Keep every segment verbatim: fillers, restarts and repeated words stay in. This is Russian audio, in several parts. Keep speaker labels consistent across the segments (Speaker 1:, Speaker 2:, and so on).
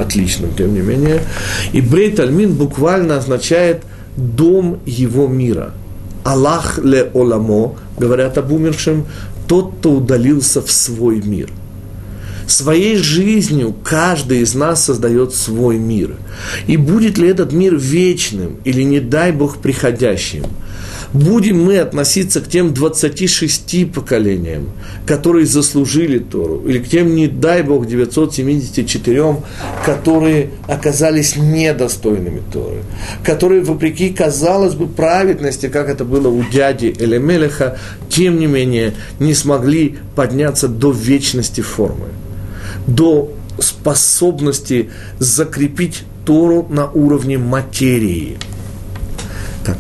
Speaker 1: отличным, тем не менее. И Бейт Альмин буквально означает «дом его мира». Аллах ле оламо, говорят об умершем, тот, кто удалился в свой мир. Своей жизнью каждый из нас создает свой мир. И будет ли этот мир вечным или, не дай Бог, приходящим? Будем мы относиться к тем двадцати шести поколениям, которые заслужили Тору, или к тем, не дай Бог, девятьсот семидесяти четырем, которые оказались недостойными Торы, которые, вопреки, казалось бы, праведности, как это было у дяди Элемелеха, тем не менее не смогли подняться до вечности формы, до способности закрепить Тору на уровне материи. Так.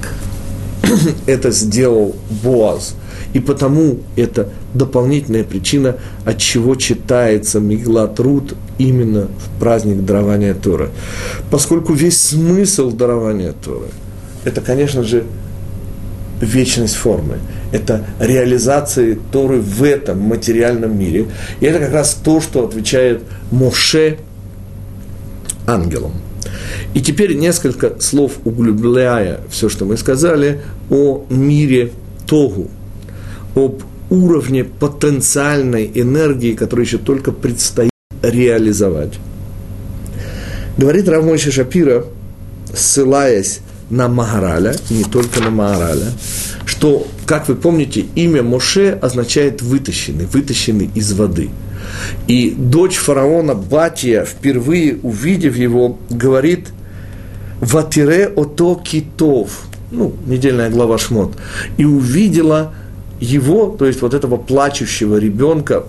Speaker 1: Это сделал Боаз. И потому это дополнительная причина, от чего читается Мегалат Рут именно в праздник дарования Торы. Поскольку весь смысл дарования Торы – это, конечно же, вечность формы. Это реализация Торы в этом материальном мире. И это как раз то, что отвечает Моше ангелам. И теперь несколько слов, углубляя все, что мы сказали, о мире Тогу, об уровне потенциальной энергии, которую еще только предстоит реализовать. Говорит Рав Мойше Шапира, ссылаясь на Магараля, не только на Магараля, что, как вы помните, имя Моше означает «вытащенный», «вытащенный из воды». И дочь фараона Батия, впервые увидев его, говорит «Ватире ото китов», ну, недельная глава Шмот, и увидела его, то есть вот этого плачущего ребенка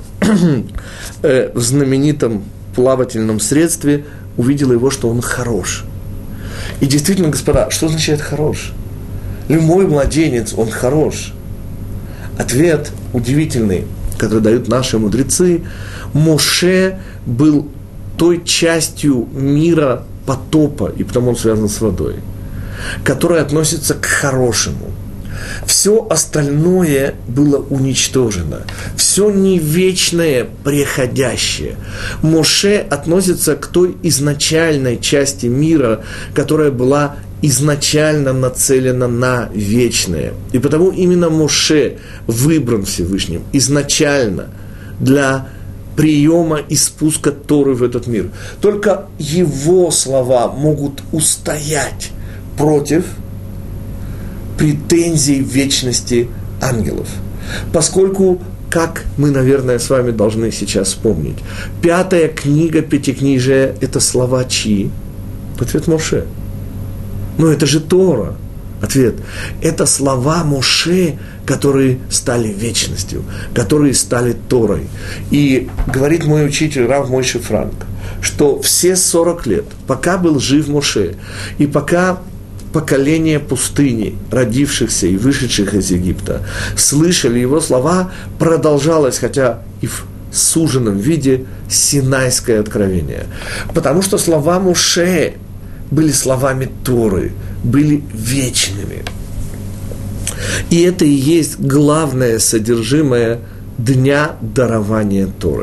Speaker 1: э, в знаменитом плавательном средстве, увидела его, что он хорош. И действительно, господа, что означает хорош? Любой младенец, он хорош. Ответ удивительный, который дают наши мудрецы: Моше был той частью мира потопа, и потому он связан с водой, которая относится к хорошему. Все остальное было уничтожено. Все не вечное, преходящее. Моше относится к той изначальной части мира, которая была изначально нацелена на вечное. И потому именно Моше выбран Всевышним изначально для приема и спуска Торы в этот мир. Только его слова могут устоять против претензий вечности ангелов. Поскольку, как мы, наверное, с вами должны сейчас вспомнить, пятая книга Пятикнижия – это слова чьи? Ответ Моше. Но это же Тора. Ответ – это слова Моше, которые стали вечностью, которые стали Торой. И говорит мой учитель Рав Мойше Франк, что все сорок лет, пока был жив Моше, и пока поколение пустыни, родившихся и вышедших из Египта, слышали его слова, продолжалось, хотя и в суженном виде, Синайское откровение. Потому что слова Моше были словами Торы, были вечными. И это и есть главное содержимое дня дарования Торы.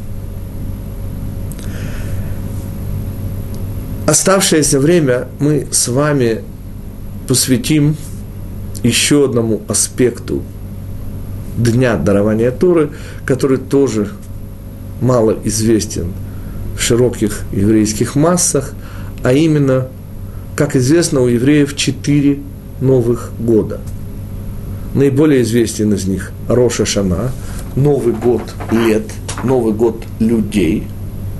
Speaker 1: Оставшееся время мы с вами посвятим еще одному аспекту дня дарования Торы, который тоже мало известен в широких еврейских массах, а именно, как известно, у евреев четыре новых года. Наиболее известен из них Рош ха-Шана, Новый год лет, Новый год людей.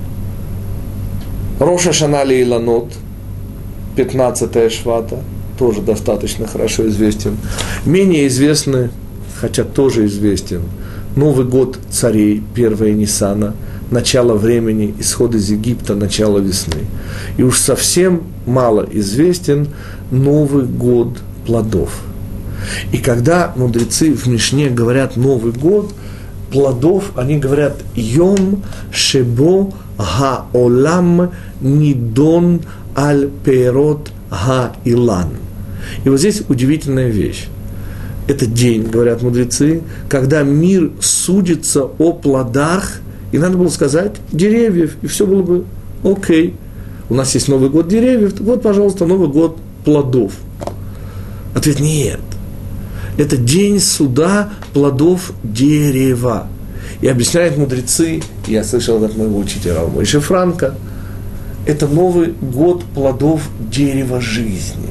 Speaker 1: Рош ха-Шана лейланот, пятнадцатое Швата, тоже достаточно хорошо известен. Менее известный, хотя тоже известен, Новый год царей, первое Ниссана, начало времени, исход из Египта, начало весны. И уж совсем мало известен Новый год плодов. И когда мудрецы в Мишне говорят Новый год плодов, они говорят «Йом шебо ха-олам нидон аль пейрот ха-илан». И вот здесь удивительная вещь. Это день, говорят мудрецы, когда мир судится о плодах, и надо было сказать деревьев, и все было бы окей. у нас есть Новый год деревьев, так вот, пожалуйста, Новый год плодов. Ответ – нет. Это день суда плодов дерева. И объясняют мудрецы, я слышал от моего учителя Рава Моше Франка, это Новый год плодов дерева жизни.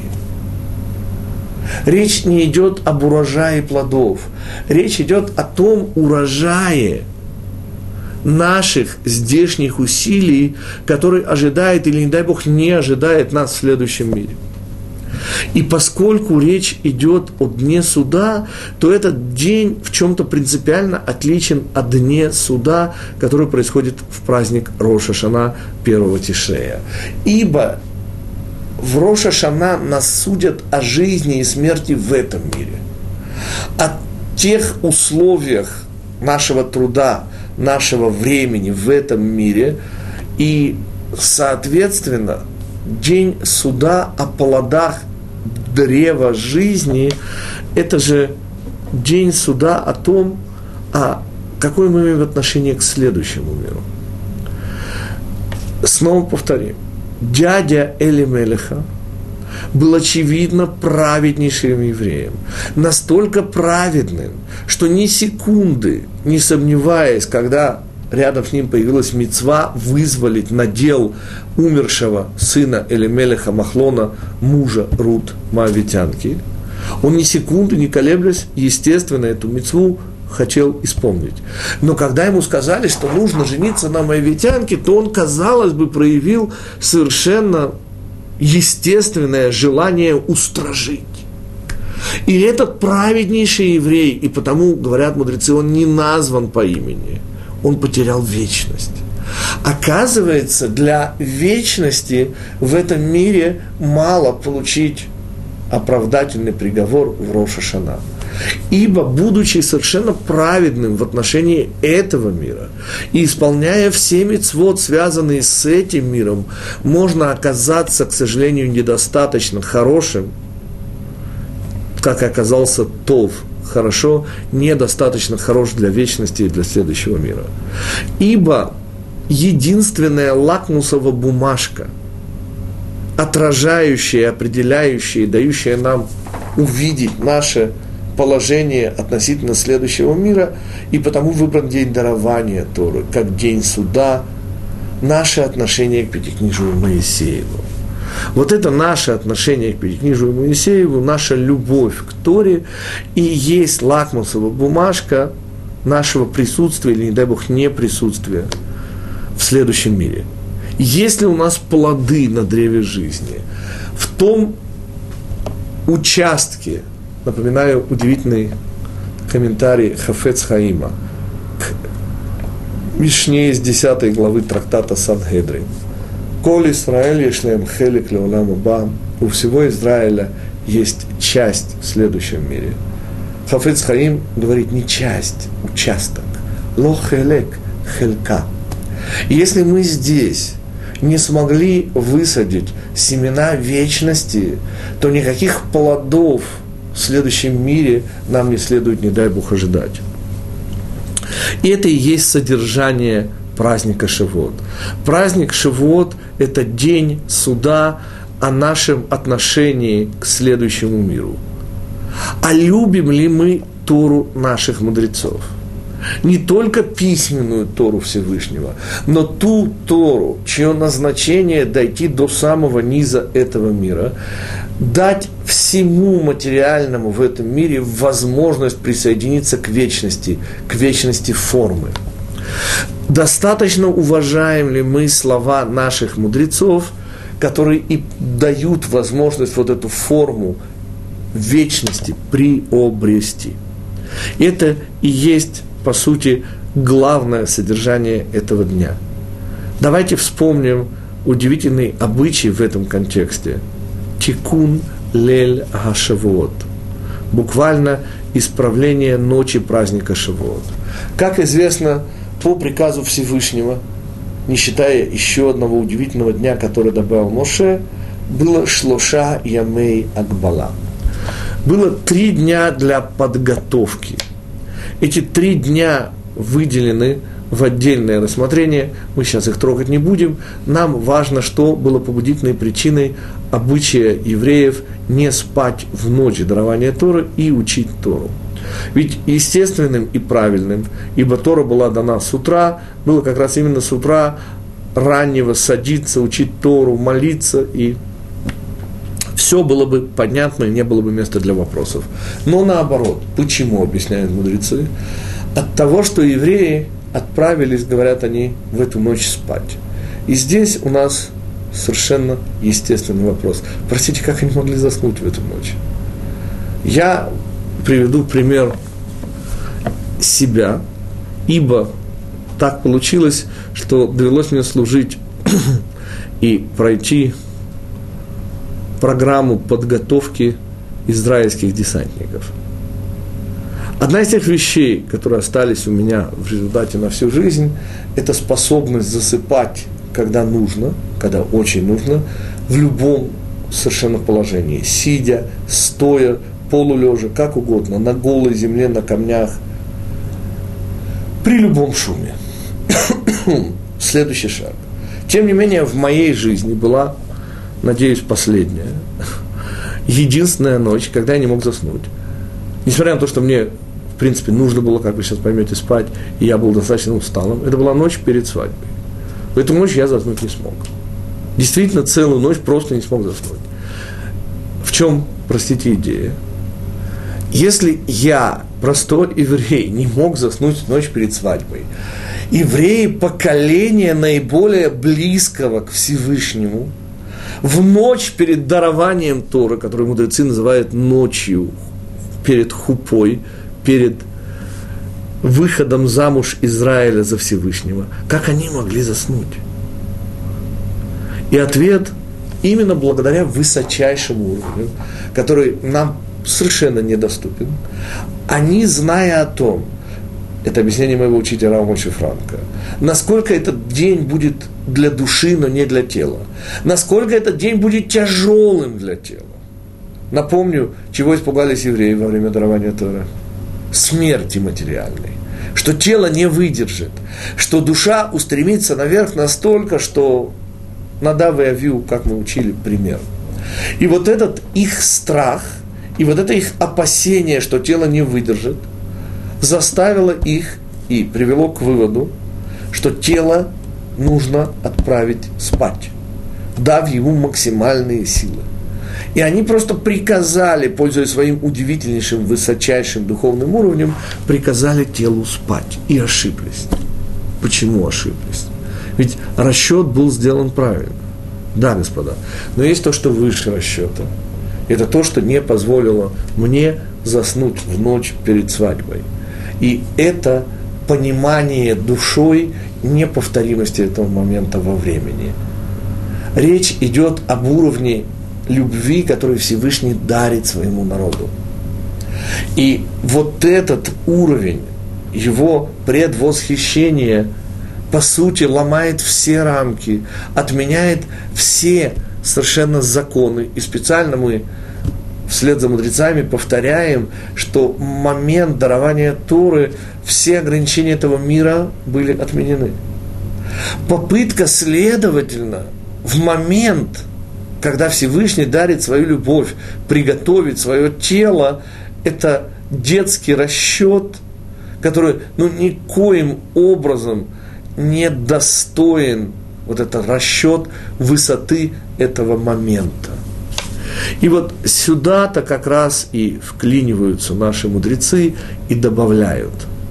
Speaker 1: Речь не идет об урожае плодов. Речь идет о том урожае наших здешних усилий, который ожидает или, не дай Бог, не ожидает нас в следующем мире. И поскольку речь идет о Дне суда, то этот день в чем-то принципиально отличен от Дня суда, который происходит в праздник Рош ха-Шана первого Тишрея. Ибо в Рош ха-Шана нас судят о жизни и смерти в этом мире. О тех условиях нашего труда, нашего времени в этом мире. И, соответственно, день суда о плодах древа жизни – это же день суда о том, а какое мы имеем отношение к следующему миру. Снова повторим. Дядя Элимелеха был, очевидно, праведнейшим евреем. Настолько праведным, что ни секунды, не сомневаясь, когда рядом с ним появилась мицва вызволить надел умершего сына Элимелеха Махлона, мужа Рут Моавитянки, он ни секунды, не колеблясь, естественно, эту мицву хотел исполнить. Но когда ему сказали, что нужно жениться на Моавитянке, то он, казалось бы, проявил совершенно естественное желание устражить. И этот праведнейший еврей, и потому, говорят мудрецы, он не назван по имени, он потерял вечность. Оказывается, для вечности в этом мире мало получить оправдательный приговор в Рош ха-Шана. Ибо, будучи совершенно праведным в отношении этого мира и исполняя все мицвот, связанные с этим миром, можно оказаться, к сожалению, недостаточно хорошим, как и оказался Тов, хорошо, недостаточно хорош для вечности и для следующего мира. Ибо единственная лакмусова бумажка, отражающая, определяющая, дающая нам увидеть наше положение относительно следующего мира, и потому выбран день дарования Торы, как день суда, наше отношение к Пятикнижию Моисееву. Вот это наше отношение к Пятикнижию Моисееву, наша любовь к Торе, и есть лакмусовая бумажка нашего присутствия, или, не дай Бог, неприсутствия в следующем мире. Есть ли у нас плоды на древе жизни? В том участке, напоминаю удивительный комментарий Хафец Хаима к Мишне из десятой главы трактата Сангедрин. «Коль Исраэль ешлем хелик леолам аба», у всего Израиля есть часть в следующем мире. Хафец Хаим говорит не часть, участок. Ло хелек, хелька. Если мы здесь не смогли высадить семена вечности, то никаких плодов в следующем мире нам не следует, не дай Бог, ожидать. И это и есть содержание праздника Шавуот. Праздник Шавуот – это день суда о нашем отношении к следующему миру. А любим ли мы Тору наших мудрецов? Не только письменную Тору Всевышнего, но ту Тору, чье назначение дойти до самого низа этого мира, дать всему материальному в этом мире возможность присоединиться к вечности, к вечности формы. Достаточно уважаем ли мы слова наших мудрецов, которые и дают возможность вот эту форму вечности приобрести? Это и есть, по сути, главное содержание этого дня. Давайте вспомним удивительный обычай в этом контексте. Тикун лель га-Шавуот. Буквально исправление ночи праздника Шавуот. Как известно, по приказу Всевышнего, не считая еще одного удивительного дня, который добавил Моше, было шлоша ямей агбала. Было три дня для подготовки. Эти три дня выделены в отдельное рассмотрение, мы сейчас их трогать не будем. Нам важно, что было побудительной причиной обычая евреев не спать в ночь дарования Торы и учить Тору. Ведь естественным и правильным, ибо Тора была дана с утра, было как раз именно с утра раннего садиться, учить Тору, молиться, и все было бы понятно, и не было бы места для вопросов. Но наоборот, почему, объясняют мудрецы? От того, что евреи отправились, говорят они, в эту ночь спать. И здесь у нас совершенно естественный вопрос. Простите, как они могли заснуть в эту ночь? Я приведу пример себя, ибо так получилось, что довелось мне служить и пройти программу подготовки израильских десантников. Одна из тех вещей, которые остались у меня в результате на всю жизнь, это способность засыпать, когда нужно, когда очень нужно, в любом совершенно положении, сидя, стоя, полулежа, как угодно, на голой земле, на камнях, при любом шуме. Следующий шаг. Тем не менее, в моей жизни была, надеюсь, последняя, единственная ночь, когда я не мог заснуть. Несмотря на то, что мне, в принципе, нужно было, как вы сейчас поймете, спать, и я был достаточно усталым, это была ночь перед свадьбой. В эту ночь я заснуть не смог. Действительно, целую ночь просто не смог заснуть. В чем, простите, идея? Если я, простой еврей, не мог заснуть в ночь перед свадьбой, евреи поколения наиболее близкого к Всевышнему, в ночь перед дарованием Торы, которую мудрецы называют ночью, перед хупой, перед выходом замуж Израиля за Всевышнего, как они могли заснуть? И ответ именно благодаря высочайшему уровню, который нам совершенно недоступен, они, зная о том, это объяснение моего учителя Рава Моше Франка, насколько этот день будет для души, но не для тела, насколько этот день будет тяжелым для тела. Напомню, чего испугались евреи во время дарования Торы? Смерти материальной, что тело не выдержит, что душа устремится наверх настолько, что Надав и Авиу, как мы учили, пример. И вот этот их страх, и вот это их опасение, что тело не выдержит, заставило их и привело к выводу, что тело нужно отправить спать, дав ему максимальные силы. И они просто приказали, пользуясь своим удивительнейшим, высочайшим духовным уровнем, приказали телу спать. И ошиблись. Почему ошиблись? Ведь расчет был сделан правильно. Да, господа. Но есть то, что выше расчета. Это то, что не позволило мне заснуть в ночь перед свадьбой. И это понимание душой неповторимости этого момента во времени. Речь идет об уровне любви, который Всевышний дарит своему народу. И вот этот уровень его предвосхищения, по сути, ломает все рамки, отменяет все совершенно законы. И специально мы вслед за мудрецами повторяем, что в момент дарования Торы все ограничения этого мира были отменены. Попытка, следовательно, в момент, когда Всевышний дарит свою любовь, приготовить свое тело, это детский расчет, который ну, никоим образом не достоин, вот этот расчет высоты этого момента. И вот сюда-то как раз и вклиниваются наши мудрецы и добавляют.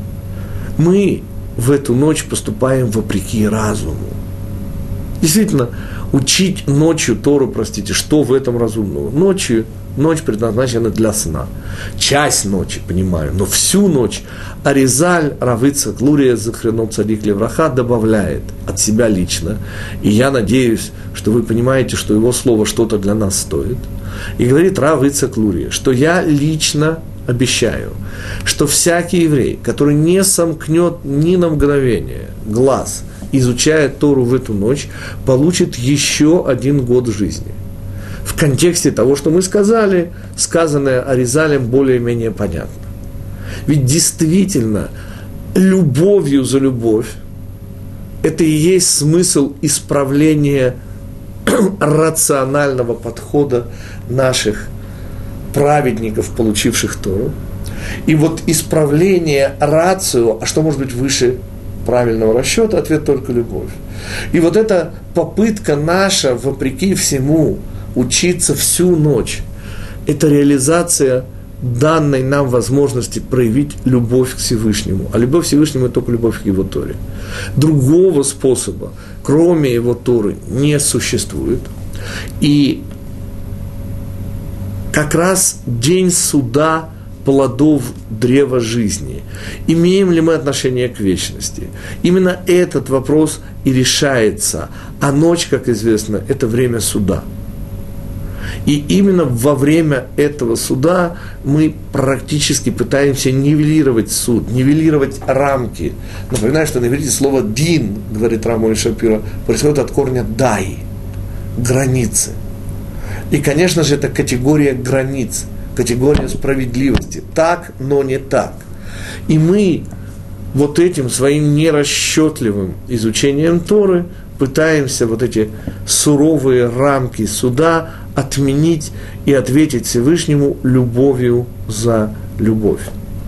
Speaker 1: Мы в эту ночь поступаем вопреки разуму. Действительно, учить ночью Тору, простите, что в этом разумного? Ночью, ночь предназначена для сна. Часть ночи, понимаю, но всю ночь Аризаль, Рав Ицхак Лурия, Захренот Цадик Левраха, добавляет от себя лично. И я надеюсь, что вы понимаете, что его слово что-то для нас стоит. И говорит Рав Ицхак Лурия, что я лично обещаю, что всякий еврей, который не сомкнет ни на мгновение глаз, изучая Тору в эту ночь, получит еще один год жизни. В контексте того, что мы сказали, сказанное Аризалем более-менее понятно. Ведь действительно, любовью за любовь это и есть смысл исправления рационального подхода наших праведников, получивших Тору. И вот исправление рацио, а что может быть выше правильного расчета? Ответ только любовь. И вот эта попытка наша, вопреки всему, учиться всю ночь, это реализация данной нам возможности проявить любовь к Всевышнему. А любовь к Всевышнему – это только любовь к Его Торе. Другого способа, кроме Его Торы, не существует. И как раз день суда плодов древа жизни. Имеем ли мы отношение к вечности? Именно этот вопрос и решается. А ночь, как известно, это время суда. И именно во время этого суда мы практически пытаемся нивелировать суд, нивелировать рамки. Напоминаю, что на иврите слово «дин», говорит Рамон Шапира, происходит от корня «дай», границы. И, конечно же, это категория границ, категория справедливости. Так, но не так. И мы вот этим своим нерасчетливым изучением Торы пытаемся вот эти суровые рамки суда отменить и ответить Всевышнему любовью за любовь.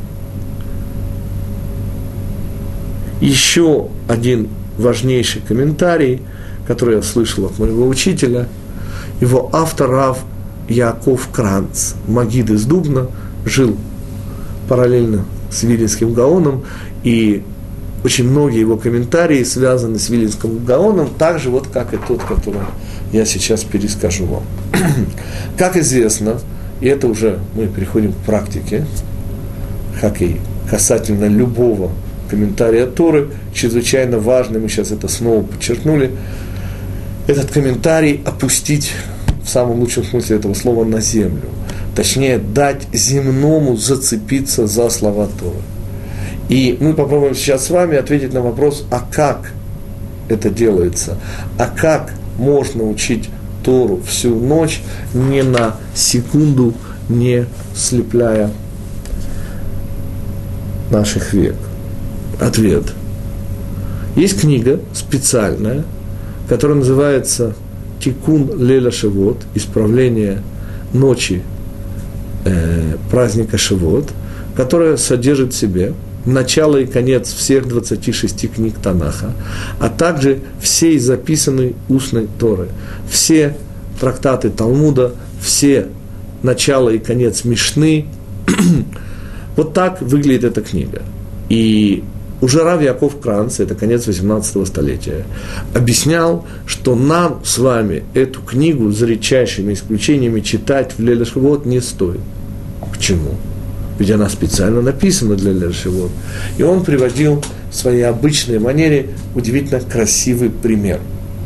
Speaker 1: Еще один важнейший комментарий, который я слышал от моего учителя, его автор Рав Яаков Кранц, Магид из Дубна, жил параллельно с Виленским Гаоном, и очень многие его комментарии связаны с Виленским Гаоном, так же вот, как и тот, который я сейчас перескажу вам. Как известно, и это уже мы переходим к практике, как и касательно любого комментария Торы, чрезвычайно важно, мы сейчас это снова подчеркнули, этот комментарий опустить в самом лучшем смысле этого слова на землю, точнее дать земному зацепиться за слова Торы. И мы попробуем сейчас с вами ответить на вопрос, а как это делается, а как можно учить Тору всю ночь, не на секунду, не слепляя наших век. Ответ. Есть книга специальная, которая называется «Тикун Лейла Шавот», исправление ночи э, праздника Шавот, которая содержит в себе начало и конец всех двадцати шести книг Танаха, а также всей записанной устной Торы, все трактаты Талмуда, все начало и конец Мишны. Вот так выглядит эта книга. И уже Рав Яаков Кранц, это конец восемнадцатого столетия, объяснял, что нам с вами эту книгу за редчайшими исключениями читать в Лейла Шавот не стоит. Почему? Ведь она специально написана для Лейла Шавот. И он приводил в своей обычной манере удивительно красивый пример.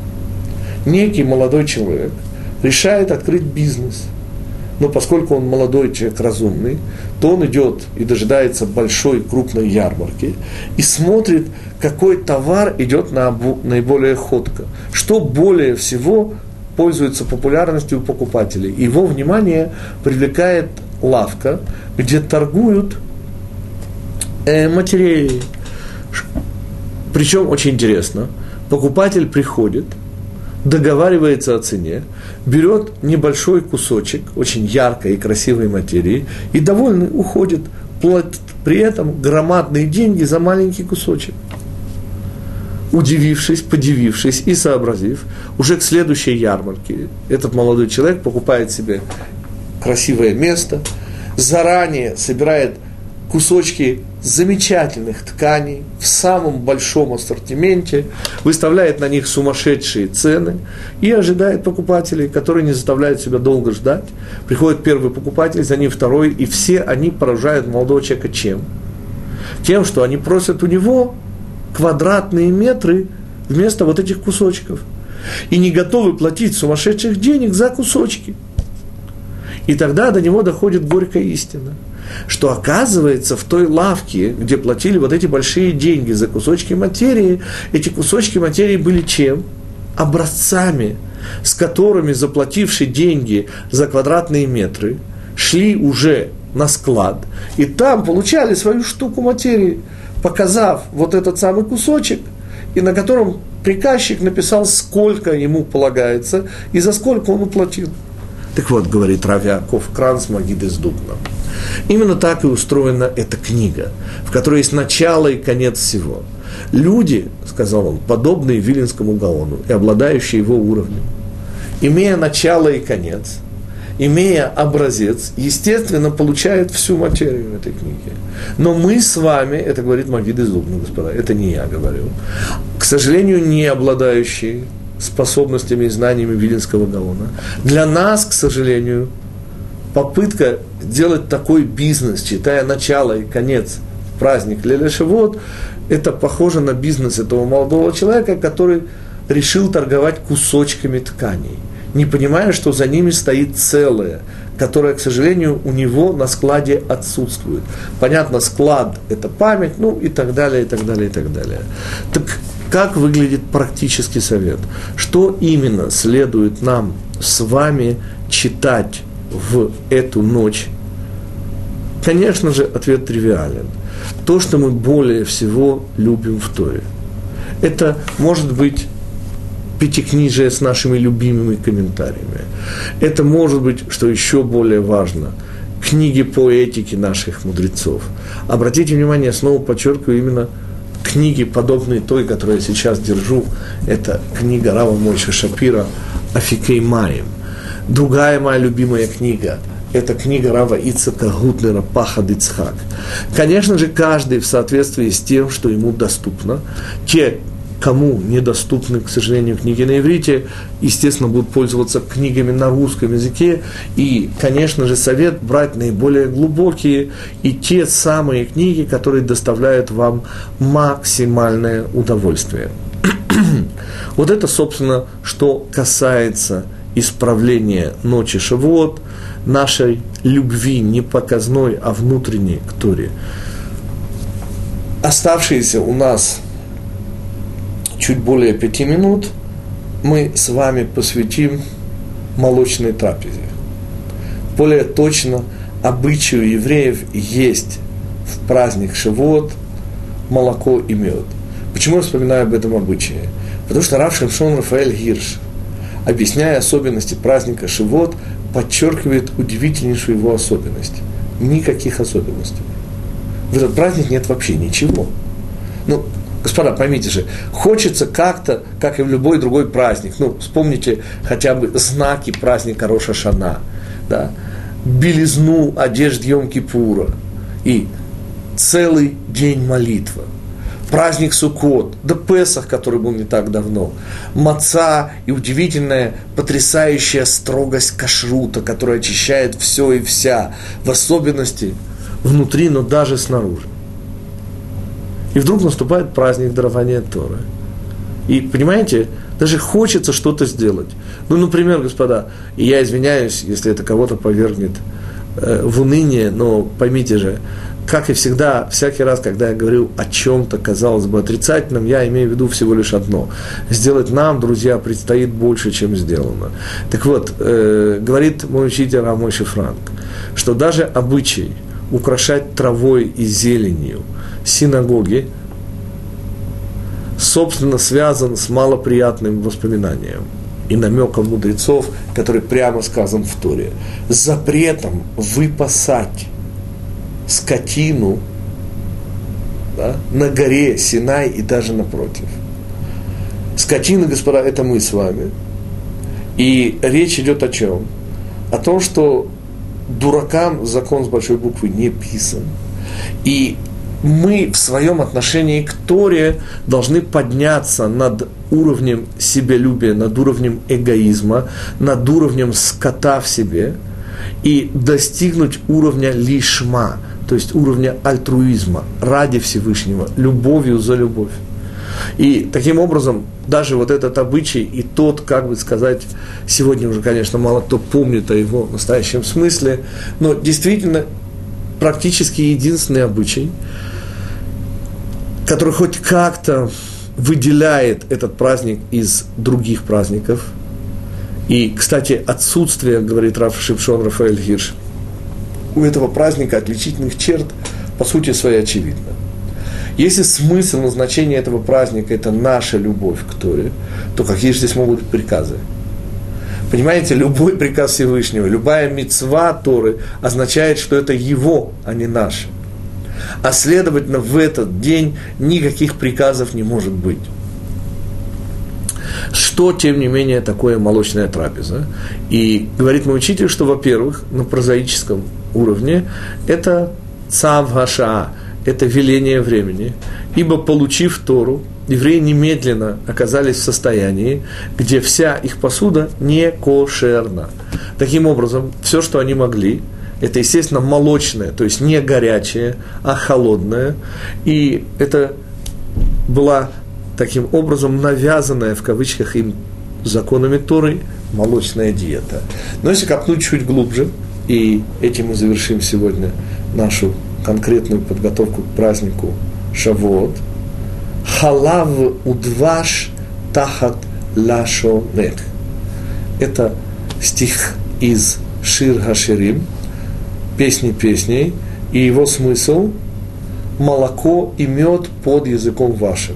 Speaker 1: Некий молодой человек решает открыть бизнес. Но поскольку он молодой человек, разумный, то он идет и дожидается большой, крупной ярмарки и смотрит, какой товар идет на наиболее ходко, что более всего пользуется популярностью у покупателей. Его внимание привлекает лавка, где торгуют э, материей. Причем очень интересно, покупатель приходит, договаривается о цене, берет небольшой кусочек очень яркой и красивой материи и довольный уходит, платит при этом громадные деньги за маленький кусочек. Удивившись, подивившись и сообразив, уже к следующей ярмарке этот молодой человек покупает себе красивое место, заранее собирает кусочки замечательных тканей в самом большом ассортименте, выставляет на них сумасшедшие цены и ожидает покупателей, которые не заставляют себя долго ждать. Приходит первый покупатель, за ним второй, и все они поражают молодого человека чем? Тем, что они просят у него квадратные метры вместо вот этих кусочков и не готовы платить сумасшедших денег за кусочки. И тогда до него доходит горькая истина, что оказывается в той лавке, где платили вот эти большие деньги за кусочки материи, эти кусочки материи были чем? Образцами, с которыми заплатившие деньги за квадратные метры шли уже на склад, и там получали свою штуку материи, показав вот этот самый кусочек, и на котором приказчик написал, сколько ему полагается, и за сколько он уплатил. Так вот, говорит Рав Яаков Кранц Магид из Дубна, именно так и устроена эта книга, в которой есть начало и конец всего. Люди, сказал он, подобные Виленскому Гаону и обладающие его уровнем, имея начало и конец, имея образец, естественно, получают всю материю этой книги. Но мы с вами, это говорит Магид из Дубна, господа, это не я говорю, к сожалению, не обладающие способностями и знаниями Виленского Гаона. Для нас, к сожалению, попытка делать такой бизнес, читая начало и конец праздник Леля Шавуот, это похоже на бизнес этого молодого человека, который решил торговать кусочками тканей, не понимая, что за ними стоит целое, которое, к сожалению, у него на складе отсутствует. Понятно, склад – это память, ну и так далее, и так далее, и так далее. Так как выглядит практический совет? Что именно следует нам с вами читать в эту ночь? Конечно же, ответ тривиален. То, что мы более всего любим в Торе. Это может быть пятикнижие с нашими любимыми комментариями. Это может быть, что еще более важно, книги по этике наших мудрецов. Обратите внимание, я снова подчеркиваю именно книги, подобные той, которую я сейчас держу. Это книга Рава Мойше Шапира «Афикей Маим». Другая моя любимая книга – это книга Рава Ицхака Гутлера «Пахад Ицхак». Конечно же, каждый в соответствии с тем, что ему доступно. Те, кому недоступны, к сожалению, книги на иврите, естественно, будут пользоваться книгами на русском языке. И, конечно же, совет брать наиболее глубокие и те самые книги, которые доставляют вам максимальное удовольствие. Вот это, собственно, что касается исправления ночи Шавуот, нашей любви не показной, а внутренней к Торе. Оставшиеся у нас чуть более пяти минут мы с вами посвятим молочной трапезе. Более точно, обычаю евреев есть в праздник Шавуот молоко и мед. Почему я вспоминаю об этом обычае? Потому что Рав Шимшон Рафаэль Гирш, объясняя особенности праздника Шавуот, подчеркивает удивительнейшую его особенность. Никаких особенностей. В этот праздник нет вообще ничего. Ну, господа, поймите же, хочется как-то, как и в любой другой праздник, ну, вспомните хотя бы знаки праздника Рош ха-Шана, да, белизну одежд Йом-Кипура и целый день молитвы. Праздник Суккот, да Песах, который был не так давно, маца и удивительная, потрясающая строгость кашрута, которая очищает все и вся, в особенности внутри, но даже снаружи. И вдруг наступает праздник дарования Торы. И, понимаете, даже хочется что-то сделать. Ну, например, господа, и я извиняюсь, если это кого-то повергнет э, в уныние, но поймите же, как и всегда, всякий раз, когда я говорю о чем-то, казалось бы, отрицательном, я имею в виду всего лишь одно. Сделать нам, друзья, предстоит больше, чем сделано. Так вот, э, говорит мой учитель Рав Мойше Франк, что даже обычай украшать травой и зеленью синагоги, собственно, связан с малоприятным воспоминанием и намеком мудрецов, который прямо сказан в Торе, с запретом выпасать скотину, да, на горе Синай и даже напротив. Скотина, господа, это мы с вами. И речь идет о чем? О том, что дуракам закон с большой буквы не писан. И мы в своем отношении к Торе должны подняться над уровнем себялюбия, над уровнем эгоизма, над уровнем скота в себе и достигнуть уровня лишма, то есть уровня альтруизма ради Всевышнего, любовью за любовь. И таким образом, даже вот этот обычай и тот, как бы сказать, сегодня уже, конечно, мало кто помнит о его настоящем смысле, но действительно практически единственный обычай, который хоть как-то выделяет этот праздник из других праздников. И, кстати, отсутствие, говорит Рав Шимшон Рафаэль Гирш, у этого праздника отличительных черт, по сути своей, очевидно. Если смысл назначения этого праздника – это наша любовь к Торе, то какие же здесь могут быть приказы? Понимаете, любой приказ Всевышнего, любая мицва Торы означает, что это его, а не наше. А следовательно, в этот день никаких приказов не может быть. Что, тем не менее, такое молочная трапеза? И говорит мой учитель, что, во-первых, на прозаическом уровне это цав га-шаа, это веление времени, ибо, получив Тору, евреи немедленно оказались в состоянии, где вся их посуда не кошерна. Таким образом, все, что они могли, это, естественно, молочное, то есть не горячее, а холодное, и это была таким образом навязанная, в кавычках, им законами Торы молочная диета. Но если копнуть чуть глубже, и этим мы завершим сегодня нашу конкретную подготовку к празднику Шавуот, халав удваш тахат лашонех. Это стих из Шир Хаширим, песни песней, и его смысл – молоко и мед под языком вашим.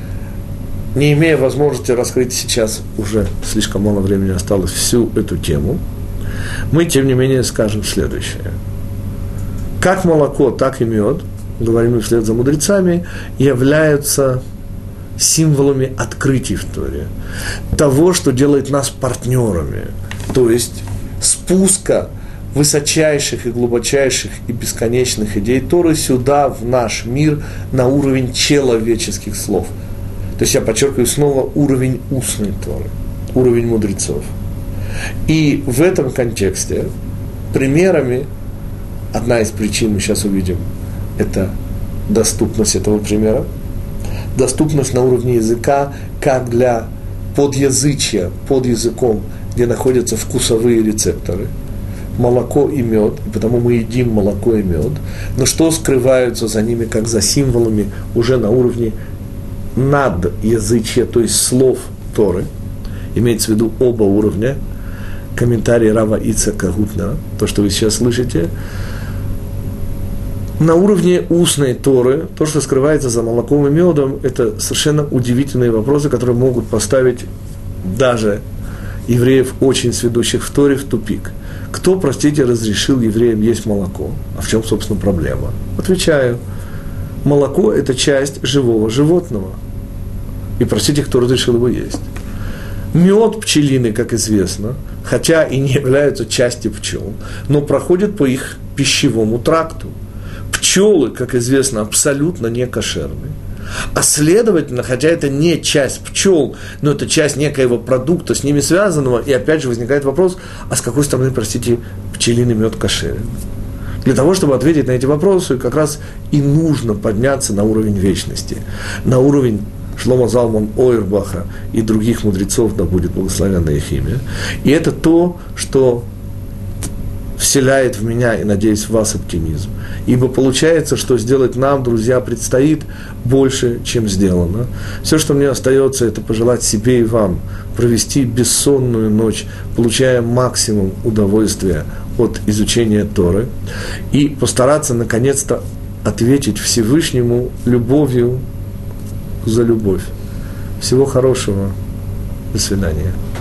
Speaker 1: Не имея возможности раскрыть сейчас, уже слишком мало времени осталось, всю эту тему, мы, тем не менее, скажем следующее. Как молоко, так и мед, говорим мы вслед за мудрецами, являются символами открытий в Торе, того, что делает нас партнерами, то есть спуска высочайших и глубочайших и бесконечных идей Торы сюда, в наш мир, на уровень человеческих слов. То есть я подчеркиваю снова уровень устной Торы, уровень мудрецов. И в этом контексте примерами, одна из причин, мы сейчас увидим, это доступность этого примера, доступность на уровне языка, как для подязычия, под языком, где находятся вкусовые рецепторы, молоко и мед, и потому мы едим молоко и мед, но что скрываются за ними, как за символами, уже на уровне надязычия, то есть слов Торы, имеется в виду оба уровня, комментарий Рава Ицхака Гутнера, то, что вы сейчас слышите, на уровне устной Торы, то, что скрывается за молоком и медом, это совершенно удивительные вопросы, которые могут поставить даже евреев, очень сведущих в Торе, в тупик. Кто, простите, разрешил евреям есть молоко? А в чем, собственно, проблема? Отвечаю. Молоко – это часть живого животного. И, простите, кто разрешил его есть? Мед пчелиный, как известно, хотя и не являются частью пчел, но проходит по их пищевому тракту. Пчелы, как известно, абсолютно не кошерны. А следовательно, хотя это не часть пчел, но это часть некоего продукта, с ними связанного, и опять же возникает вопрос, а с какой стороны, простите, пчелиный мед кошерен? Для того, чтобы ответить на эти вопросы, как раз и нужно подняться на уровень вечности, на уровень Шломо Залман Ойрбаха и других мудрецов, да будет благословенна их имя. И это то, что вселяет в меня и, надеюсь, в вас оптимизм. Ибо получается, что сделать нам, друзья, предстоит больше, чем сделано. Все, что мне остается, это пожелать себе и вам провести бессонную ночь, получая максимум удовольствия от изучения Торы, и постараться, наконец-то, ответить Всевышнему любовью за любовь. Всего хорошего. До свидания.